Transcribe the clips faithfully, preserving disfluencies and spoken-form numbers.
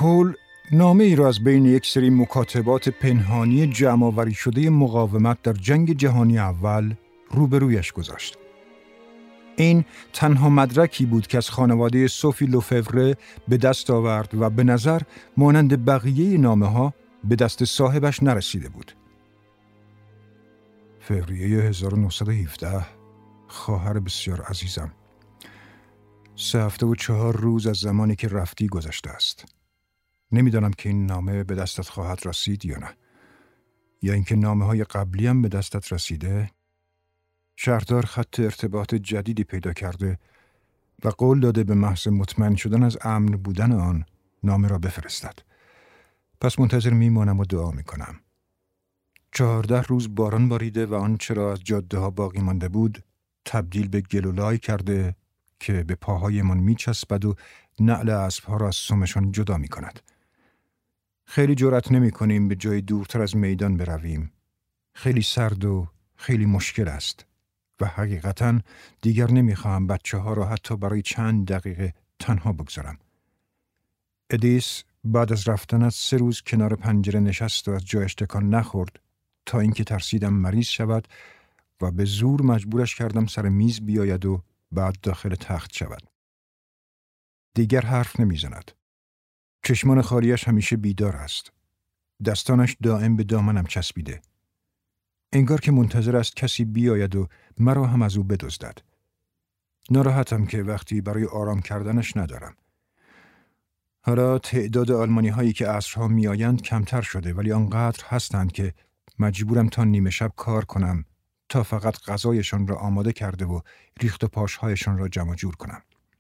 پل نامه ای را از بین یک سری مکاتبات پنهانی جمع‌آوری شده مقاومت در جنگ جهانی اول روبرویش گذاشت. این تنها مدرکی بود که از خانواده سوفی لوفوره به دست آورد و به نظر مانند بقیه نامه‌ها به دست صاحبش نرسیده بود. فوریه هزار و نهصد و هفده، خواهر بسیار عزیزم، سه هفته و چهار روز از زمانی که رفتی گذشته است. نمیدانم که این نامه به دستت خواهد رسید یا نه، یا اینکه نامه های قبلی هم به دستت رسیده. شهردار خط ارتباط جدیدی پیدا کرده و قول داده به محض مطمئن شدن از امن بودن آن نامه را بفرستد. پس منتظر میمانم و دعا میکنم. چهارده روز باران باریده و آنچه را از جاده ها باقی مانده بود تبدیل به گل و لای کرده که به پاهایمان میچسبد و نعل اسب‌ها را از سمشان جدا میکند. خیلی جرأت نمی کنیم به جای دورتر از میدان برویم. خیلی سرد و خیلی مشکل است و حقیقتاً دیگر نمیخواهم بچه ها را حتی برای چند دقیقه تنها بگذارم. ادیس بعد از رفتنت سه روز کنار پنجره نشست و از جایش تکان نخورد تا اینکه ترسیدم مریض شود و به زور مجبورش کردم سر میز بیاید و بعد داخل تخت شود. دیگر حرف نمیزند. چشمان خالیش همیشه بیدار است. دستانش دائم به دامنم چسبیده. انگار که منتظر است کسی بیاید و مرا هم از او بدزدد. ناراحتم که وقتی برای آرام کردنش ندارم. حالا تعداد آلمانی هایی که عصرها می آیند کمتر شده، ولی آنقدر هستند که مجبورم تا نیمه شب کار کنم تا فقط غذایشان را آماده کرده و ریخت و پاشهایشان را جمع جور کنم.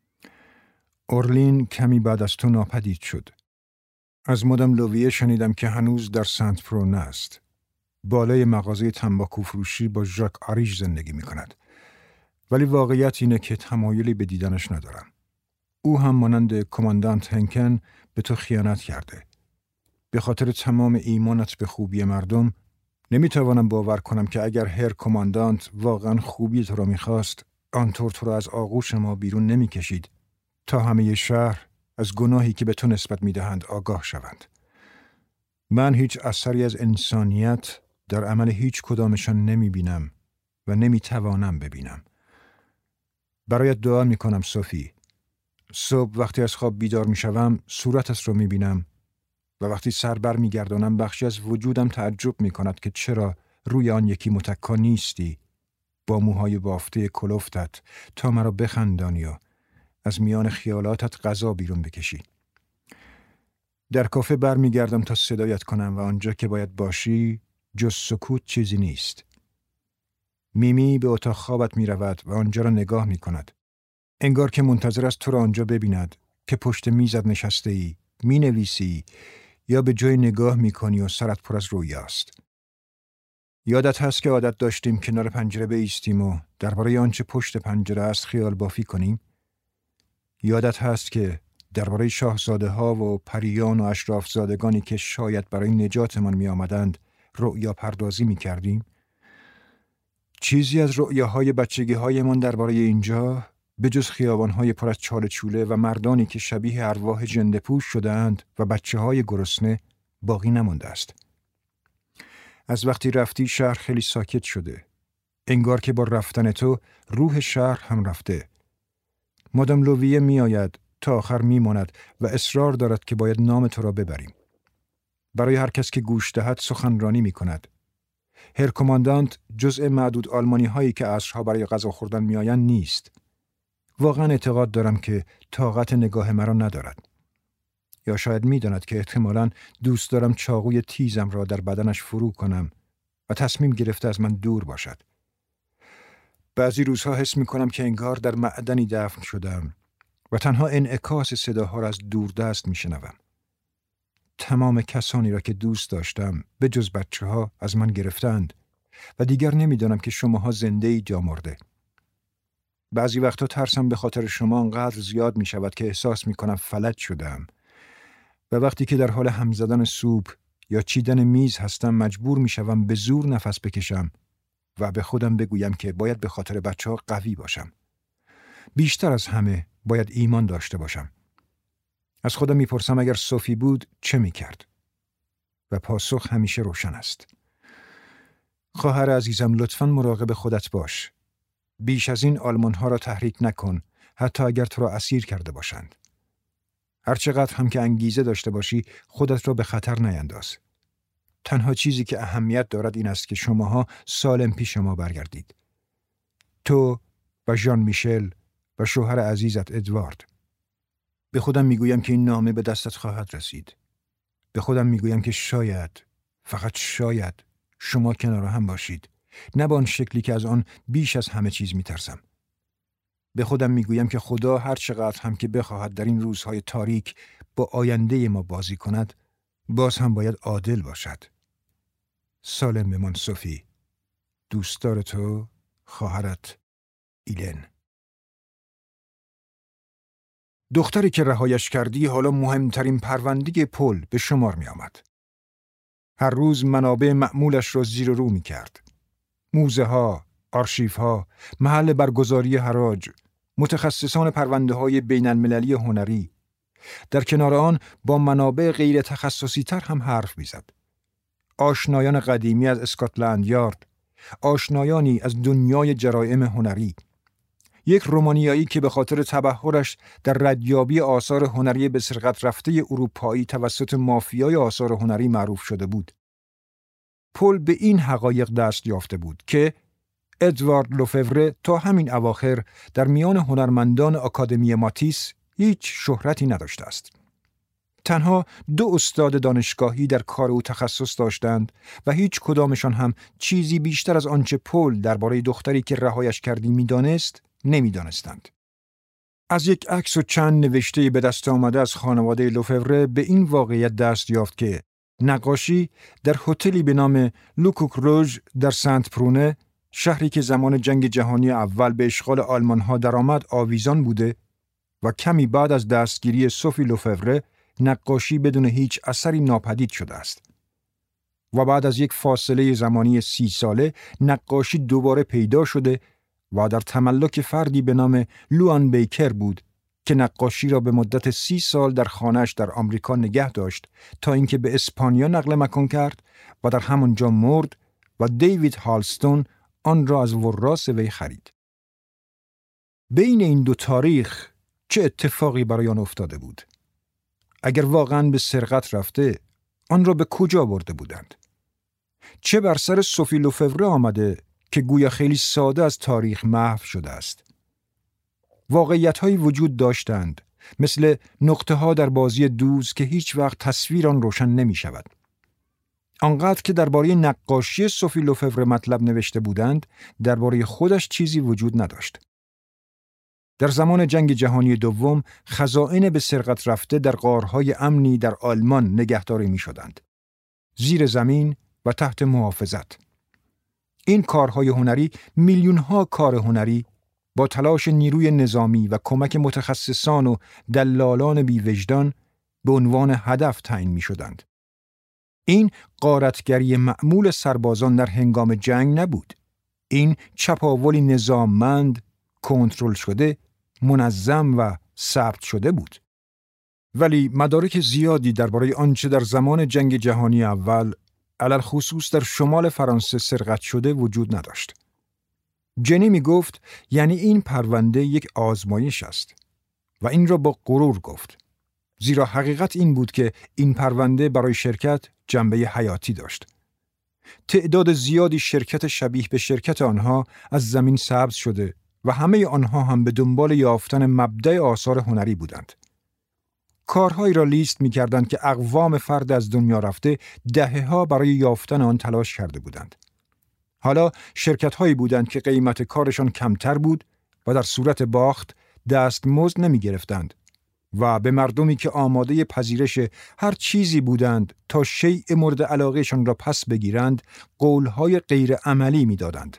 اورلین کمی بعد از تو ناپدید شد. از مادام لوویه شنیدم که هنوز در سنت پرونه است. بالای مغازه تنباکو فروشی با ژاک آریژ زندگی می کند. ولی واقعیت اینه که تمایلی به دیدنش ندارم. او هم مانند کماندانت هنکن به تو خیانت کرده. به خاطر تمام ایمانت به خوبی مردم نمیتوانم باور کنم که اگر هر کماندانت واقعا خوبی تو را میخواست آنطور تو را از آغوش ما بیرون نمیکشید تا همه شهر از گناهی که به تو نسبت میدهند آگاه شوند. من هیچ اثری از انسانیت در عمل هیچ کدامشان نمیبینم و نمیتوانم ببینم. برایت دعا میکنم صوفی. صبح وقتی از خواب بیدار میشوم صورتت رو میبینم و وقتی سر بر میگردانم بخشی از وجودم تعجب میکند که چرا روی آن یکی متکا نیستی با موهای بافته کلفتت تا مرا بخندانی و از میان خیالاتت غذا بیرون بکشی. در کافه بر میگردم تا صدایت کنم و آنجا که باید باشی جز سکوت چیزی نیست. میمی به اتاق خوابت می رود و آنجا را نگاه می کند. انگار که منتظر است تو را آنجا ببیند که پشت میزت نشسته ای، می نویسی یا به جای نگاه می کنی و سرت پر از رویاست. یادت هست که عادت داشتیم کنار پنجره بایستیم و درباره آنچه پشت پنجره است خیال بافی کنیم؟ یادت هست که درباره شاهزاده ها و پریان و اشراف زادگانی که شاید برای نجاتمان می آمدند رؤیا پردازی می کردیم؟ چیزی از رؤیاهای بچگی هایمان درباره اینجا به جز خیابان‌های پر از چاله چوله و مردانی که شبیه ارواح ژنده‌پوش شده‌اند و بچه‌های گرسنه باقی نمانده است. از وقتی رفتی شهر خیلی ساکت شده. انگار که با رفتن تو روح شهر هم رفته. مادام لوویه می آید تا آخر می ماند و اصرار دارد که باید نام تو را ببریم. برای هر کس که گوش دهد سخنرانی می کند. هر کماندانت جزء معدود آلمانی هایی که عصرها برای غذا خوردن می آیند نیست. واقعا اعتقاد دارم که طاقت نگاه مرا ندارد. یا شاید می داند که احتمالاً دوست دارم چاقوی تیزم را در بدنش فرو کنم و تصمیم گرفته از من دور باشد. بعضی روزها حس می کنم که انگار در معدنی دفن شدم و تنها انعکاس صداها را از دوردست می شنوم. تمام کسانی را که دوست داشتم به جز بچه ها از من گرفتند و دیگر نمی دانم که شماها زنده ای یا مرده. بعضی وقتا ترسم به خاطر شما انقدر زیاد می شود که احساس می کنم فلج شدم و وقتی که در حال هم زدن سوپ یا چیدن میز هستم مجبور می شوم به زور نفس بکشم و به خودم بگویم که باید به خاطر بچه ها قوی باشم. بیشتر از همه باید ایمان داشته باشم. از خودم میپرسم اگر صوفی بود چه میکرد؟ و پاسخ همیشه روشن است. خواهر عزیزم، لطفاً مراقب خودت باش. بیش از این آلمان‌ها را تحریک نکن، حتی اگر تو را اسیر کرده باشند. هرچقدر هم که انگیزه داشته باشی، خودت را به خطر نینداز. تنها چیزی که اهمیت دارد این است که شماها سالم پیش ما برگردید. تو و ژان میشل و شوهر عزیزت ادوارد. به خودم میگویم که این نامه به دستت خواهد رسید. به خودم میگویم که شاید، فقط شاید، شما کنار هم باشید. نه با آن شکلی که از آن بیش از همه چیز میترسم. به خودم میگویم که خدا هر چقدر هم که بخواهد در این روزهای تاریک با آینده ما بازی کند، باز هم باید عادل باشد. سالم بمان صوفی. دوستدار تو، خواهرت ایلن. دختری که رهایش کردی حالا مهمترین پرونده پل به شمار می آمد. هر روز منابع معمولش را زیر و رو می کرد. موزه ها، آرشیف ها، محل برگزاری حراج، متخصصان پرونده های بین المللی هنری. در کنار آن با منابع غیر تخصصی تر هم حرف می زد. آشنایان قدیمی از اسکاتلند یارد، آشنایانی از دنیای جرایم هنری. یک رومانیایی که به خاطر تبحرش در ردیابی آثار هنری به سرقت رفته اروپایی توسط مافیای آثار هنری معروف شده بود. پل به این حقایق دست یافته بود که ادوارد لوفوره تا همین اواخر در میان هنرمندان آکادمی ماتیس هیچ شهرتی نداشته است. تنها دو استاد دانشگاهی در کار او تخصص داشتند و هیچ کدامشان هم چیزی بیشتر از آنچه پل درباره دختری که رهایش کردی می‌دانست نمی‌دانستند. از یک عکس و چند نوشته به دست آمده از خانواده لوفوره به این واقعیت دست یافت که نقاشی در هتلی به نام لوکوک روژ در سنت پرونه، شهری که زمان جنگ جهانی اول به اشغال آلمان‌ها درآمد، آویزان بوده و کمی بعد از دستگیری صوفی لوفوره نقاشی بدون هیچ اثری ناپدید شده است. و بعد از یک فاصله زمانی سی ساله نقاشی دوباره پیدا شده و در تملک فردی به نام لوان بیکر بود که نقاشی را به مدت سی سال در خانه‌اش در آمریکا نگه داشت تا اینکه به اسپانیا نقل مکان کرد و در همانجا مرد و دیوید هالستون آن را از وراث وی خرید. بین این دو تاریخ چه اتفاقی برای آن افتاده بود؟ اگر واقعاً به سرقت رفته، آن را به کجا برده بودند؟ چه بر سر صوفی لوفوره آمده که گویا خیلی ساده از تاریخ محو شده است؟ واقعیت‌هایی وجود داشتند، مثل نقطه‌ها در بازی دوز که هیچ وقت تصویر آن روشن نمی‌شود. آنقدر که درباره نقاشی صوفی لوفوره مطلب نوشته بودند، درباره خودش چیزی وجود نداشت. در زمان جنگ جهانی دوم خزائن به سرقت رفته در غارهای امنی در آلمان نگهداری می‌شدند، زیر زمین و تحت محافظت. این کارهای هنری، میلیون‌ها کار هنری، با تلاش نیروی نظامی و کمک متخصصان و دلالان بی‌وجدان به عنوان هدف تعیین می‌شدند. این غارتگری معمول سربازان در هنگام جنگ نبود. این چپاولی نظاممند، کنترل شده، منظم و ثبت شده بود. ولی مدارک زیادی درباره آنچه در زمان جنگ جهانی اول علل خصوص در شمال فرانسه سرقت شده وجود نداشت. جنی می گفت یعنی این پرونده یک آزمایش است و این را با غرور گفت، زیرا حقیقت این بود که این پرونده برای شرکت جنبه حیاتی داشت. تعداد زیادی شرکت شبیه به شرکت آنها از زمین سبز شده و همه آنها هم به دنبال یافتن مبدأ آثار هنری بودند. کارهایی را لیست می کردند که اقوام فرد از دنیا رفته دهه‌ها برای یافتن آن تلاش کرده بودند. حالا شرکت‌هایی بودند که قیمت کارشان کمتر بود و در صورت باخت دستمزد نمی گرفتند و به مردمی که آماده پذیرش هر چیزی بودند تا شیء مورد علاقهشان را پس بگیرند قولهای غیر عملی می دادند.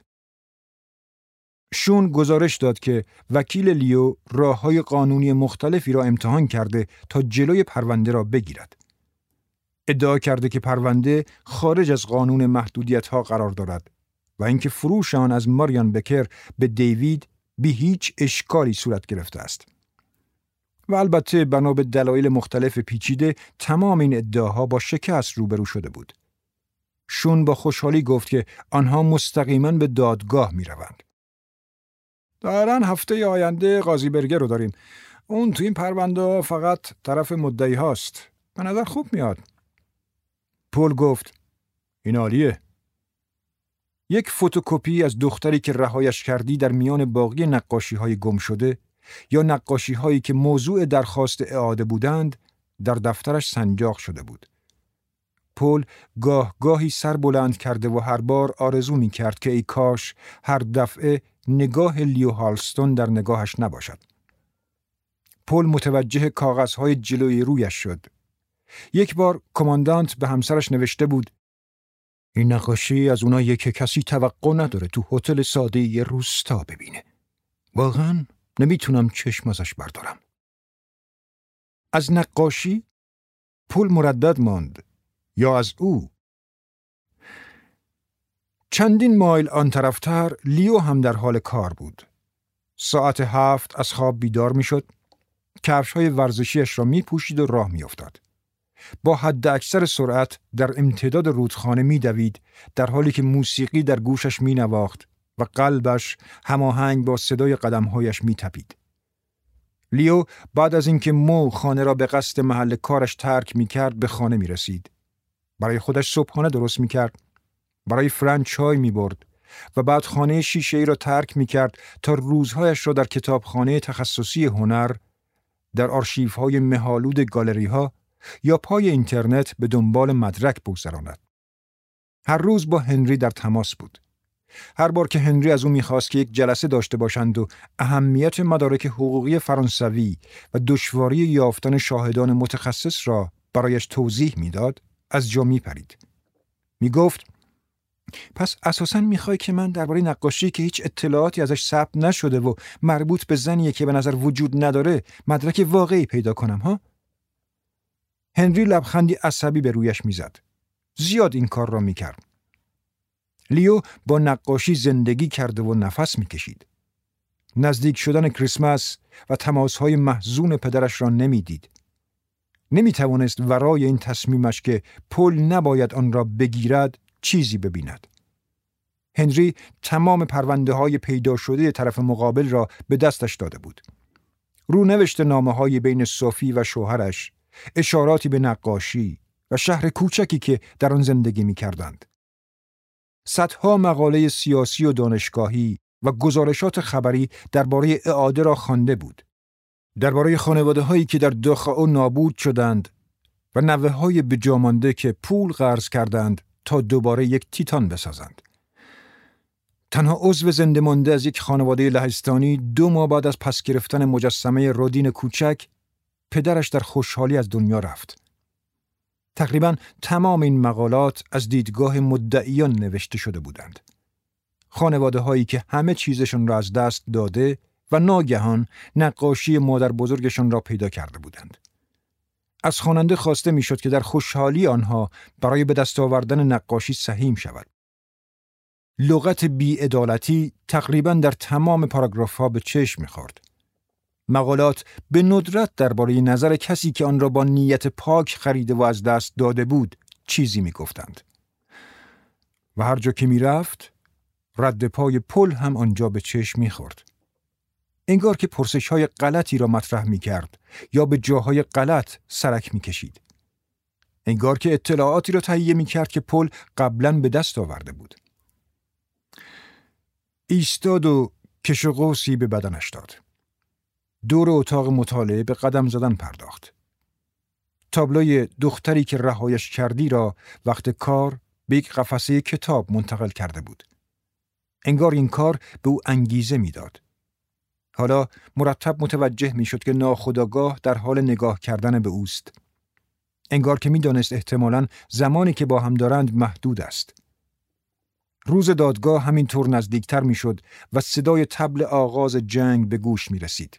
شون گزارش داد که وکیل لیو راه‌های قانونی مختلفی را امتحان کرده تا جلوی پرونده را بگیرد. ادعا کرده که پرونده خارج از قانون محدودیت‌ها قرار دارد و اینکه فروش آن از ماریان بکر به دیوید بی هیچ اشکالی صورت گرفته است. و البته بنا به دلایل مختلف پیچیده تمام این ادعاها با شکست روبرو شده بود. شون با خوشحالی گفت که آنها مستقیما به دادگاه می روند. دارن هفته آینده قاضی برگر رو داریم. اون تو این پرونده فقط طرف مدعی هاست. به نظر خوب میاد. پول گفت این عالیه. یک فتوکپی از دختری که رهایش کردی در میان باقی نقاشی های گم شده یا نقاشی هایی که موضوع درخواست اعاده بودند در دفترش سنجاق شده بود. پول گاه گاهی سر بلند کرده و هر بار آرزو می کرد که ای کاش هر دفعه نگاه لیو هالستون در نگاهش نباشد. پول متوجه کاغذهای جلوی رویش شد. یک بار کماندانت به همسرش نوشته بود این نقاشی از اوناییه که کسی توقع نداره تو هتل ساده ی روستا ببینه. واقعا نمیتونم چشم ازش بردارم. از نقاشی؟ پول مردد ماند. یا از او؟ چندین مایل آن طرفتر لیو هم در حال کار بود. ساعت هفت از خواب بیدار می شد، کفش‌های ورزشیش را می پوشید و راه می افتاد. با حد اکثر سرعت در امتداد رودخانه می دوید در حالی که موسیقی در گوشش می نواخت و قلبش هماهنگ با صدای قدمهایش می تپید. لیو بعد از اینکه مو خانه را به قصد محل کارش ترک می کرد به خانه می رسید. برای خودش صبحانه درست می کرد. برای فرانک چای می برد و بعد خانه شیشه‌ای را ترک می کرد تا روزهایش را در کتابخانه تخصصی هنر، در آرشیوهای مه‌آلود گالری‌ها یا پای اینترنت به دنبال مدرک بگذراند. هر روز با هنری در تماس بود. هر بار که هنری از او می‌خواست که یک جلسه داشته باشند و اهمیت مدارک حقوقی فرانسوی و دشواری یافتن شاهدان متخصص را برایش توضیح می‌داد، از جا می‌پرید. می‌گفت پس اساساً می‌خوای که من درباره نقاشی که هیچ اطلاعاتی ازش ثبت نشده و مربوط به زنیه که به نظر وجود نداره مدرک واقعی پیدا کنم ها؟ هنری لبخندی عصبی به رویش میزد. زیاد این کار را میکرد. لیو با نقاشی زندگی کرده و نفس میکشید. نزدیک شدن کریسمس و تماسهای محزون پدرش را نمیدید. نمیتوانست ورای این تصمیمش که پول نباید آن را بگیرد چیزی ببیند. هنری تمام پرونده های پیدا شده طرف مقابل را به دستش داده بود. رونوشت نامه های بین صوفی و شوهرش، اشاراتی به نقاشی و شهر کوچکی که در آن زندگی می کردند. صدها مقاله سیاسی و دانشگاهی و گزارشات خبری درباره اعاده را خوانده بود. درباره خانواده هایی که در داخائو نابود شدند و نوه های بجامانده که پول قرض کردند تا دوباره یک تیتان بسازند. تنها عضو زنده مانده از یک خانواده لهستانی دو ماه بعد از پس گرفتن مجسمه رودین کوچک پدرش در خوشحالی از دنیا رفت. تقریباً تمام این مقالات از دیدگاه مدعیان نوشته شده بودند. خانواده هایی که همه چیزشون را از دست داده و ناگهان نقاشی مادر بزرگشون را پیدا کرده بودند. از خواننده خواسته میشد که در خوشحالی آنها برای به دست آوردن نقاشی سهیم شود. لغت بی‌عدالتی تقریباً در تمام پاراگراف‌ها به چشم می‌خورد. مقالات به ندرت درباره نظر کسی که آن را با نیت پاک خریده و از دست داده بود چیزی می‌گفتند. و هر جا که می‌رفت رد پای پل هم آنجا به چشم می‌خورد. انگار که پرسش‌های غلطی را مطرح می‌کرد یا به جاهای غلط سرک می‌کشید. انگار که اطلاعاتی را تهیه می‌کرد که پل قبلاً به دست آورده بود. ایستاد و کش و قوسی به بدنش داد. دور اتاق مطالعه به قدم زدن پرداخت. تابلوی دختری که رهایش کردی را وقت کار به یک قفسه کتاب منتقل کرده بود. انگار این کار به او انگیزه میداد. حالا مرتب متوجه میشد که ناخودآگاه در حال نگاه کردن به اوست. انگار که میدانست احتمالاً زمانی که با هم دارند محدود است. روز دادگاه همینطور نزدیکتر میشد و صدای طبل آغاز جنگ به گوش می رسید.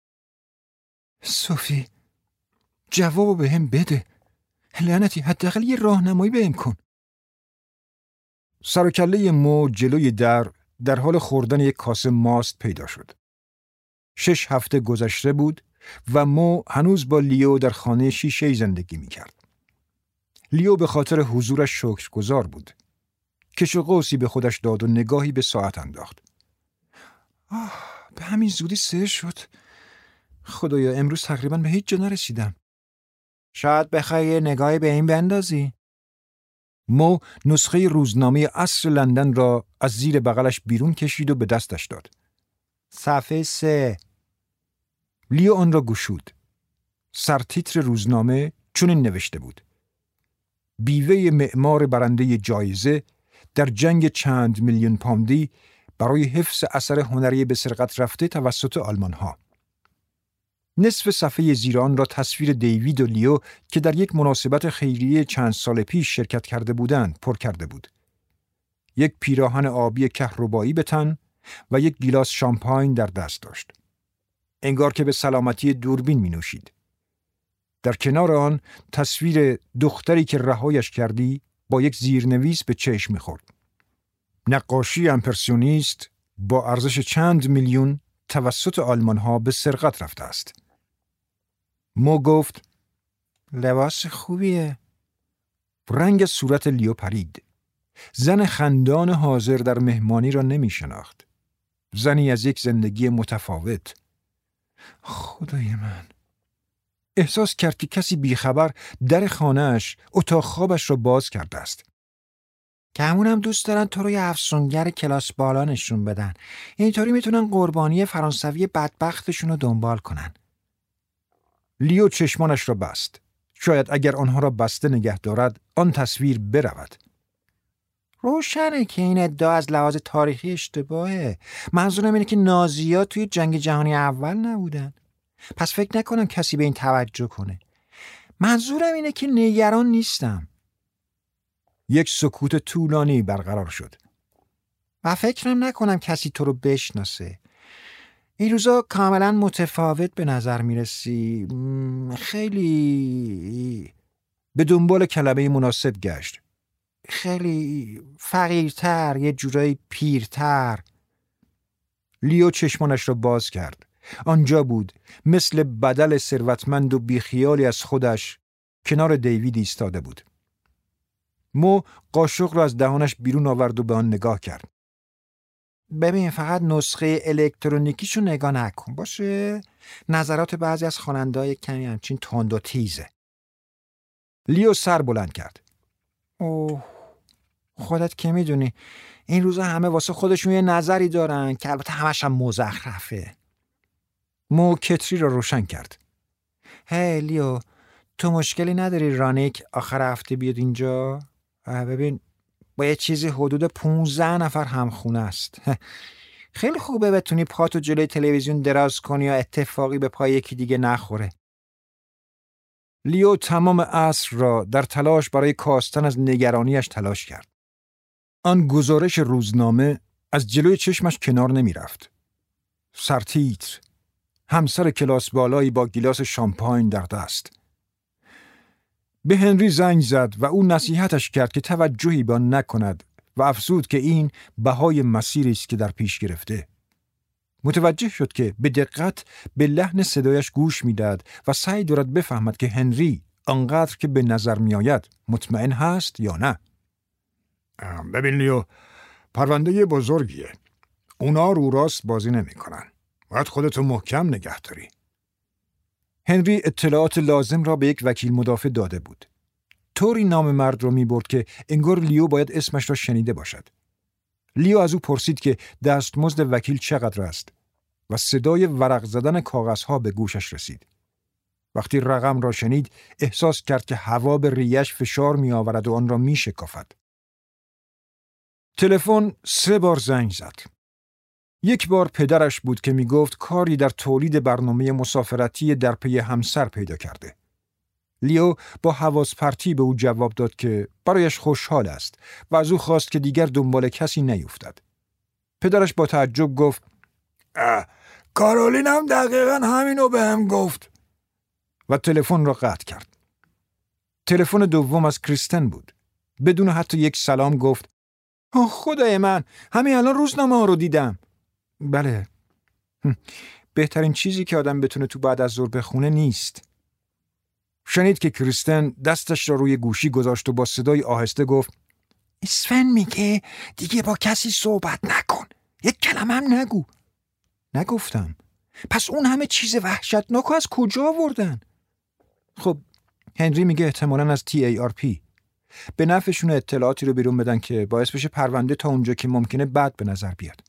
صوفی، جوابو به هم بده. لعنتی، حداقل یه راهنمایی بهم کن. سر و کله مو جلوی در در حال خوردن یک کاسه ماست پیدا شد. شش هفته گذشته بود و مو هنوز با لیو در خانه شیشه‌ای زندگی می‌کرد. لیو به خاطر حضورش شکرگزار بود. کش و قوسی به خودش داد و نگاهی به ساعت انداخت. آه، به همین زودی سه شد. خدایا امروز تقریباً به هیچ جا نرسیدم. شاید بخوای یه نگاهی به این بندازی؟ مو نسخه روزنامه عصر لندن را از زیر بغلش بیرون کشید و به دستش داد. صفحه سه. لیو آن را گشود. سرتیتر روزنامه چنین نوشته بود: بیوه معمار برنده جایزه در جنگ چند میلیون پوندی برای حفظ اثر هنری به سرقت رفته توسط آلمان‌ها. نصف صفحه زیر آن را تصویر دیوید و لیو که در یک مناسبت خیریه چند سال پیش شرکت کرده بودند پر کرده بود. یک پیراهن آبی کهربایی به تن و یک گیلاس شامپاین در دست داشت. انگار که به سلامتی دوربین می نوشید. در کنار آن تصویر دختری که رهایش کردی با یک زیرنویس به چشم می خورد. نقاشی امپرسیونیست با ارزش چند میلیون توسط آلمان‌ها به سرقت رفته است. مو گفت: لباس خوبیه. رنگ صورت لیو پرید. زن خندان حاضر در مهمانی را نمی شناخت. زنی از یک زندگی متفاوت. خدای من. احساس کرد که کسی بیخبر در خانه‌اش اتاق خوابش را باز کرده است. که همونم دوست دارن تو رو یه افسونگر کلاس بالا نشون بدن. اینطوری میتونن قربانی فرانسوی بدبختشون رو دنبال کنن. لیو چشمانش را بست. شاید اگر آنها را بسته نگه دارد آن تصویر برود. روشنه که این ادعا از لحاظ تاریخی اشتباهه. منظورم اینه که نازی‌ها توی جنگ جهانی اول نبودن. پس فکر نکنم کسی به این توجه کنه. منظورم اینه که نگران نیستم. یک سکوت طولانی برقرار شد. و فکرم نکنم کسی تو رو بشناسه. این روزا کاملا متفاوت به نظر میرسی. خیلی به دنبال کلمه مناسب گشت. خیلی فقیرتر، یه جورایی پیرتر. لیو چشمانش را باز کرد. آنجا بود، مثل بدل ثروتمند و بیخیالی از خودش کنار دیوید ایستاده بود. مو قاشق را از دهانش بیرون آورد و به آن نگاه کرد. ببین فقط نسخه الکترونیکیشو نگاه نکن باشه. نظرات بعضی از خواننده‌ها کمی همچین تند و تیزه. لیو سر بلند کرد. اوه خودت که میدونی این روزا همه واسه خودشون یه نظری دارن که البته همش هم مزخرفه. مو کتری را روشن کرد. هی لیو، تو مشکلی نداری رانیک آخر هفته بیاد اینجا؟ ببین با یه چیزی حدود پونزده نفر همخونه است. خیلی خوبه بتونی پاتو جلوی تلویزیون دراز کنی یا اتفاقی به پای یکی دیگه نخوره. لیو تمام عصر را در تلاش برای کاستن از نگرانیش تلاش کرد. آن گزارش روزنامه از جلوی چشمش کنار نمی رفت. سرتیتر: همسر کلاس بالایی با گیلاس شامپاین در دست. به هنری زنگ زد و او نصیحتش کرد که توجهی به آن نکند و افزود که این بهای مسیری است که در پیش گرفته. متوجه شد که به دقت به لحن صدایش گوش میداد و سعی دارد بفهمد که هنری آنقدر که به نظر میآید مطمئن هست یا نه. ببین لیو، پرونده بزرگیه. اونا رو راست بازی نمی کنن. باید خودتو محکم نگه داری. هنری اطلاعات لازم را به یک وکیل مدافع داده بود. طوری نام مرد را می برد که انگار لیو باید اسمش را شنیده باشد. لیو از او پرسید که دستمزد وکیل چقدر است و صدای ورق زدن کاغذها به گوشش رسید. وقتی رقم را شنید احساس کرد که هوا به ریش فشار می آورد و آن را می شکافد. تلفن سه بار زنگ زد. یک بار پدرش بود که می گفت کاری در تولید برنامه مسافرتی در پی همسر پیدا کرده. لیو با حواس پرتی به او جواب داد که برایش خوشحال است و از او خواست که دیگر دنبال کسی نیفتد. پدرش با تعجب گفت: کارولین هم دقیقاً همینو بهم گفت و تلفن را قطع کرد. تلفن دوم از کریستن بود. بدون حتی یک سلام گفت: خدای من، همین الان روزنامه ها رو دیدم. بله. بهترین چیزی که آدم بتونه تو بعد از ظهر بخونه نیست. شنید که کریستن دستش را روی گوشی گذاشت و با صدای آهسته گفت اسفن میگه دیگه با کسی صحبت نکن. یک کلمه هم نگو. نگفتم. پس اون همه چیز وحشتناک از کجا آوردن؟ خب هنری میگه احتمالاً از تی ای آر پی. به نفعشون اطلاعاتی رو بیرون بدن که باعث بشه پرونده تا اونجا که ممکنه بد به نظر بیاد.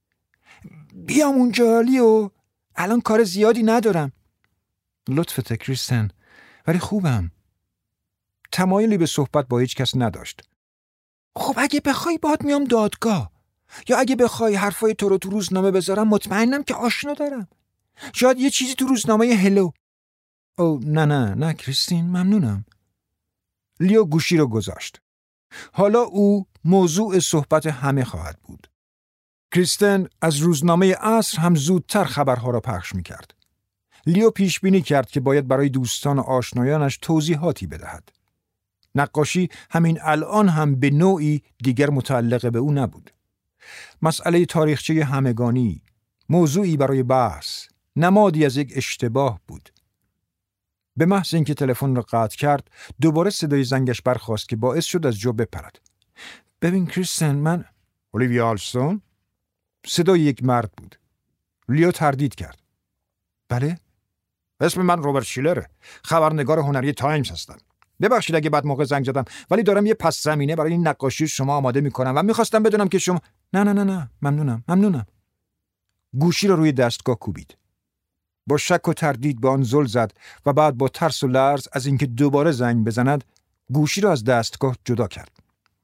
بیام اونجا لیو، الان کار زیادی ندارم. لطفت کریستن، ولی خوبم. تمایلی به صحبت با هیچ کس نداشت. خب اگه بخوای باهات میام دادگاه، یا اگه بخوای حرفای تو رو تو روزنامه بذارم مطمئنم که آشنا دارم. شاید یه چیزی تو روزنامه هلو. او نه نه نه کریستین، ممنونم. لیو گوشی رو گذاشت. حالا او موضوع صحبت همه خواهد بود. کریستن از روزنامه عصر هم زودتر خبرها را پخش می‌کرد. لیو پیش بینی کرد که باید برای دوستان و آشنایانش توضیحاتی بدهد. نقاشی همین الان هم به نوعی دیگر متعلق به او نبود. مسئله تاریخچه همگانی، موضوعی برای بحث، نمادی از یک اشتباه بود. به محض اینکه تلفن را قطع کرد، دوباره صدای زنگش برخاست که باعث شد از جا بپرد. ببین کریستن، من اولیویا آلستون؟ صدای یک مرد بود. لیو تردید کرد. بله؟ اسم من روبرت شیلره. خبرنگار هنری تایمز هستم. ببخشید اگه بعد موقع زنگ زدم، ولی دارم یه پس زمینه برای این نقاشی شما آماده میکنم و میخواستم بدونم که شما... نه نه نه نه ممنونم ممنونم. گوشی رو روی دستگاه کوبید. با شک و تردید به آن زل زد و بعد با ترس و لرز از اینکه دوباره زنگ بزند گوشی را از دستگاه جدا کرد.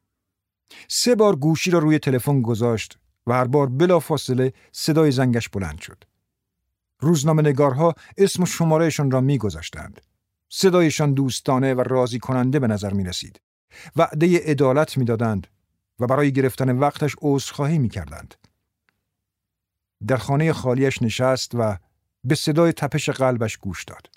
سه بار گوشی را روی تلفن گذاشت و هر بار بلافاصله صدای زنگش بلند شد. روزنامه‌نگارها اسم و شمارهشان را می‌گذاشتند. صدایشان دوستانه و راضی کننده به نظر می رسید. وعده عدالت می دادند و برای گرفتن وقتش عذرخواهی می کردند. در خانه خالیش نشست و به صدای تپش قلبش گوش داد.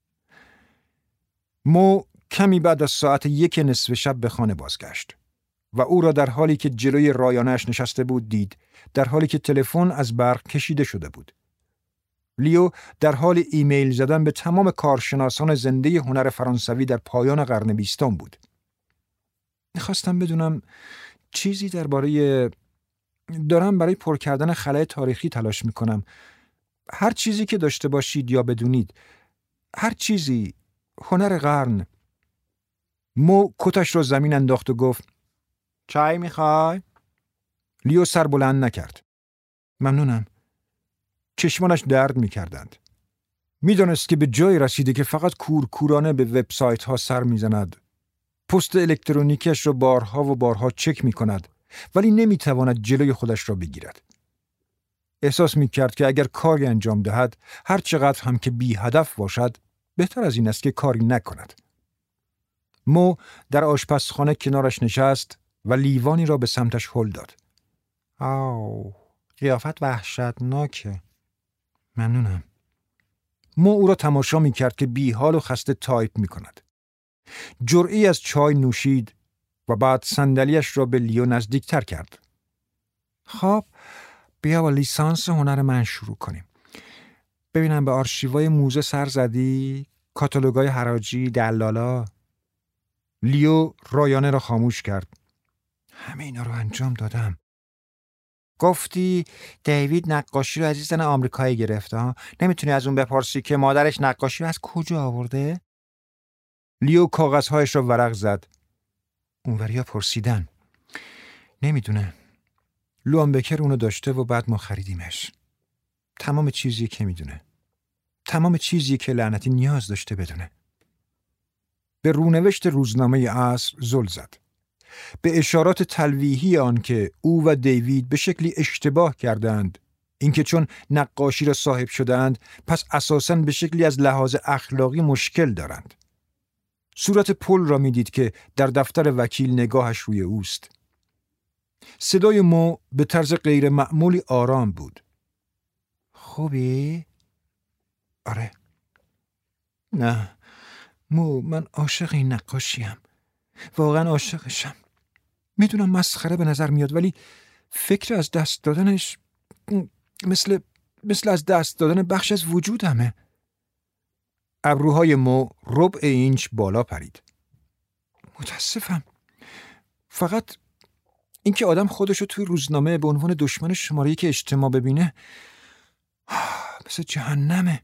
مو کمی بعد از ساعت یک نصف شب به خانه بازگشت و او را در حالی که جلوی رایانه‌اش نشسته بود دید، در حالی که تلفن از برق کشیده شده بود. لیو در حال ایمیل زدن به تمام کارشناسان زنده هنر فرانسوی در پایان قرن بیستم بود. میخواستم بدونم چیزی درباره دارم برای پر کردن خلأ تاریخی تلاش میکنم. هر چیزی که داشته باشید یا بدونید، هر چیزی، هنر قرن. مو کتش رو زمین انداخت و گفت چای میخوای؟ لیو سر بلند نکرد. ممنونم. چشمانش درد می‌کردند. می‌دانست که به جای رسیده که فقط کورکورانه به وبسایت‌ها سر می‌زند. پست الکترونیکش را بارها و بارها چک می‌کند، ولی نمی‌تواند جلوی خودش را بگیرد. احساس می‌کرد که اگر کاری انجام دهد، هر چقدر هم که بی هدف باشد، بهتر از این است که کاری نکند. مو در آشپزخانه کنارش نشست و لیوانی را به سمتش هل داد. آو، قیافت وحشتناکه. ممنونم. مو او را تماشا می کرد که بی حال و خسته تایپ می کند. جرعی از چای نوشید و بعد صندلیاش را به لیو نزدیکتر کرد. خب بیا با لیسانس هنر من شروع کنیم. ببینم به آرشیوهای موزه سر زدی؟ کاتالوگای حراجی، دلالا؟ لیو رایانه را خاموش کرد. همه اینا رو انجام دادم. گفتی دیوید نقاشی رو از این زن آمریکایی گرفته ها؟ نمیتونی از اون بپرسی که مادرش نقاشی رو از کجا آورده؟ لیو کاغذهایش را ورق زد. اونوریا پرسیدن. نمیدونه. لوامبکر اونو داشته و بعد ما خریدیمش. تمام چیزی که میدونه. تمام چیزی که لعنتی نیاز داشته بدونه. به رونوشت روزنامه عصر زل زد. به اشارات تلویحی آن که او و دیوید به شکلی اشتباه کردند، اینکه چون نقاشی را صاحب شدند پس اساساً به شکلی از لحاظ اخلاقی مشکل دارند. صورت پل را میدید که در دفتر وکیل نگاهش روی اوست. صدای مو به طرز غیر معمولی آرام بود. خوبی؟ آره. نه مو، من عاشق این نقاشیم. واقعا عاشقشم. میدونم مسخره به نظر میاد، ولی فکر از دست دادنش مثل مثل از دست دادن بخش از وجودمه. ابروهای مو ربع اینچ بالا پرید. متاسفم. فقط اینکه آدم خودشو توی روزنامه به عنوان دشمن شماره که اجتماع ببینه مثل جهنمه.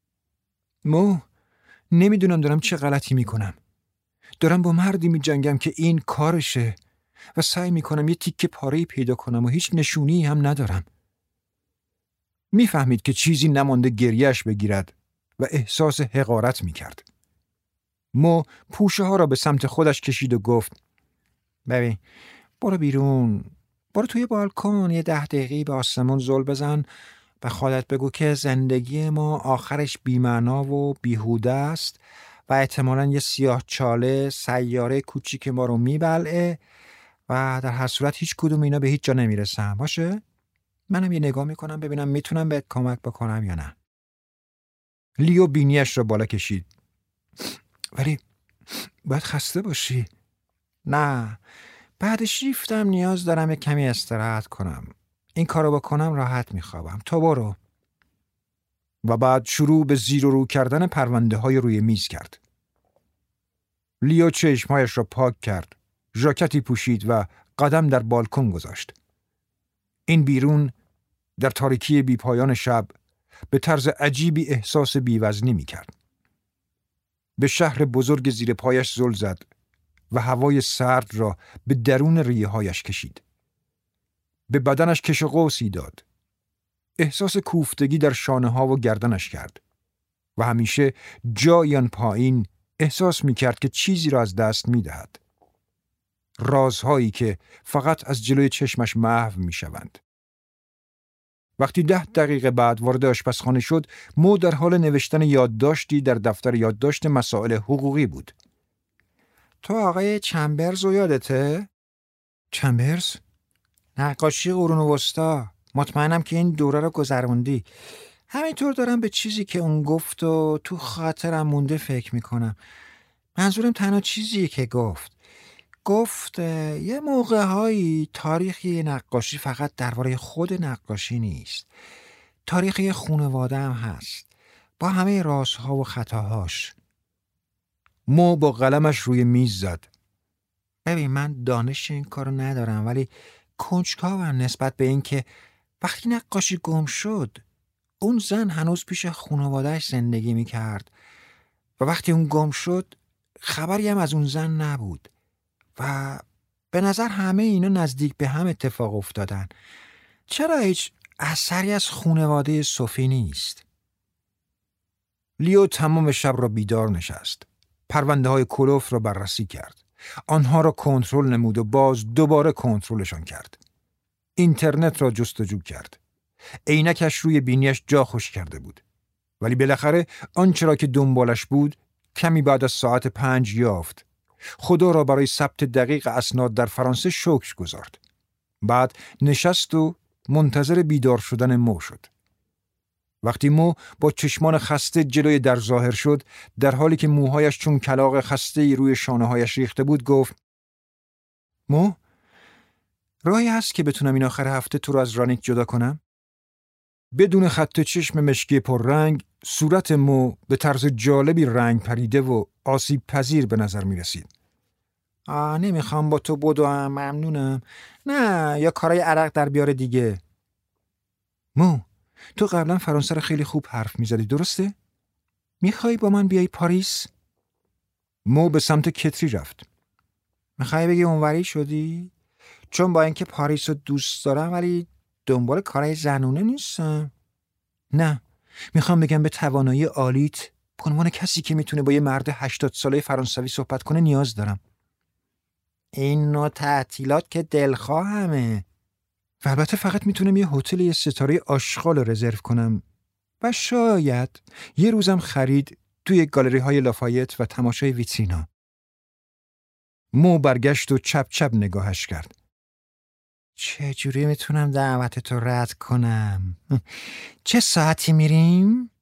مو، نمیدونم دارم چه غلطی میکنم. دارم با مردی میجنگم که این کارشه و سعی میکنم یه تیکه پاره‌ای پیدا کنم و هیچ نشونی هم ندارم. میفهمید که چیزی نمانده گریهش بگیرد و احساس حقارت میکرد. مو پوشه ها را به سمت خودش کشید و گفت ببین، برو بیرون، برو توی بالکن یه ده دقیقی به آسمون زل بزن و خودت بگو که زندگی ما آخرش بی‌معنا و بیهوده است و احتمالاً یه سیاه چاله سیاره کوچیک ما رو میبلعه و در هر صورت هیچ کدوم اینا به هیچ جا نمیرسن. باشه؟ منم یه نگاه میکنم ببینم میتونم بهت کمک بکنم یا نه. لیو بینیش را بالا کشید. ولی باید خسته باشی. نه، بعد شیفتم نیاز دارم یک کمی استراحت کنم. این کارو بکنم راحت میخوابم. تو برو. و بعد شروع به زیر و رو کردن پرونده های روی میز کرد. لیو چشمهایش را پاک کرد، ژاکتی پوشید و قدم در بالکن گذاشت. این بیرون در تاریکی بی پایان شب به طرز عجیبی احساس بی‌وزنی می‌کرد. به شهر بزرگ زیر پایش زل زد و هوای سرد را به درون ریه‌هایش کشید. به بدنش کش و قوسی داد. احساس کوفتگی در شانه‌ها و گردنش کرد و همیشه جایی آن پایین احساس می‌کرد که چیزی را از دست می‌دهد. رازهایی که فقط از جلوی چشمش محو می‌شوند. وقتی ده دقیقه بعد وارد آشپزخانه شد، مو در حال نوشتن یادداشتی در دفتر یادداشت مسائل حقوقی بود. تو آقای چمبرز رو یادته؟ چمبرز؟ نقاشی قرون وسطا. مطمئنم که این دوره رو گذروندی. همینطور دارم به چیزی که اون گفت و تو خاطرم مونده فکر میکنم. منظورم تنها چیزیه که گفت. گفت یه موقع‌هایی تاریخی نقاشی فقط درباره خود نقاشی نیست. تاریخ یه خانواده هم هست. با همه رازها و خطاهاش. مو با قلمش روی میز زد. ببین، من دانش این کارو ندارم ولی کنجکاوم نسبت به این که وقتی نقاشی گم شد اون زن هنوز پیش خانواده‌اش زندگی میکرد و وقتی اون گم شد خبری هم از اون زن نبود و به نظر همه اینا نزدیک به هم اتفاق افتادن. چرا هیچ اثری از خانواده صوفی نیست؟ لیو تمام شب را بیدار نشست. پرونده های کلوف را بررسی کرد. آنها را کنترل نمود و باز دوباره کنترلشان کرد. اینترنت را جستجو کرد. عینکش روی بینیش جا خوش کرده بود. ولی بالاخره آنچه را که دنبالش بود کمی بعد از ساعت پنج یافت. خدا را برای ثبت دقیق اسناد در فرانسه شکر گذارد. بعد نشست و منتظر بیدار شدن مو شد. وقتی مو با چشمان خسته جلوی در ظاهر شد، در حالی که موهایش چون کلاغ خسته‌ای روی شانه‌هایش ریخته بود، گفت: مو، راهی هست که بتونم این آخر هفته تو رو از رانیک جدا کنم؟ بدون خط چشم مشکی پررنگ، صورت مو به طرز جالبی رنگ پریده و آسیب پذیر به نظر می رسید. آه نمیخوام با تو بدوم، ممنونم. نه، یا کارای عرق در بیاره دیگه. مو، تو قبلا فرانسه رو خیلی خوب حرف می زدی، درسته؟ میخوای با من بیای پاریس؟ مو به سمت کتری رفت. میخوای بگی اونوری شدی؟ چون با اینکه پاریس رو دوست دارم ولی دنبال کارهای زنونه نیستم. نه، میخوام بگم به توانایی عالیت به عنوان کسی که میتونه با یه مرد هشتاد ساله فرانسوی صحبت کنه نیاز دارم. این نوع تعطیلات که دلخواهمه. و البته فقط میتونم یه هتل یه ستاره آشغال رو رزرو کنم و شاید یه روزم خرید توی گالری های لافایت و تماشای ویترینا. مو برگشت و چپ چپ نگاهش کرد. چجوری میتونم دعوت تو رد کنم؟ چه ساعتی میریم؟